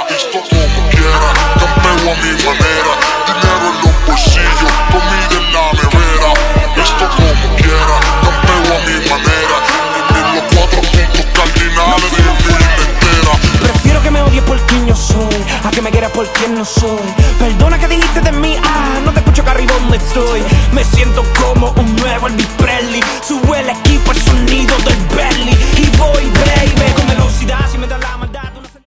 Esto como quiera, campeo a mi manera. Dinero en los bolsillos, comida en la nevera. Esto como quiera, campeo a mi manera. En los 4 puntos cardinales de mi vida entera. Prefiero que me odies por quien yo soy, a que me quieras por quien no soy. Perdona que dijiste de mí, no te escucho que arriba donde estoy. Me siento como